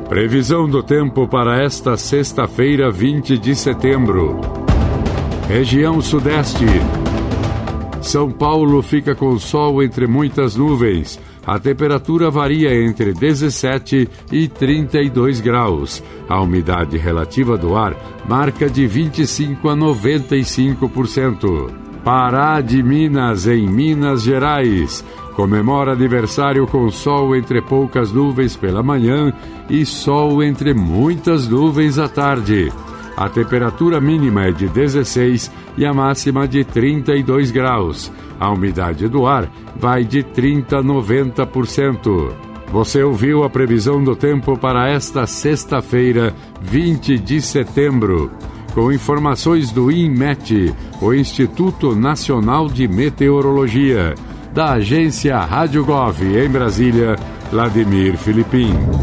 Previsão do tempo para esta sexta-feira, 20 de setembro. Região Sudeste. São Paulo fica com sol entre muitas nuvens. A temperatura varia entre 17 e 32 graus. A umidade relativa do ar marca de 25 a 95%. Pará de Minas, em Minas Gerais. Comemora aniversário com sol entre poucas nuvens pela manhã e sol entre muitas nuvens à tarde. A temperatura mínima é de 16 e a máxima de 32 graus. A umidade do ar vai de 30% a 90%. Você ouviu a previsão do tempo para esta sexta-feira, 20 de setembro. Com informações do INMET, o Instituto Nacional de Meteorologia. Da agência Rádio Gov, em Brasília, Vladimir Filipim.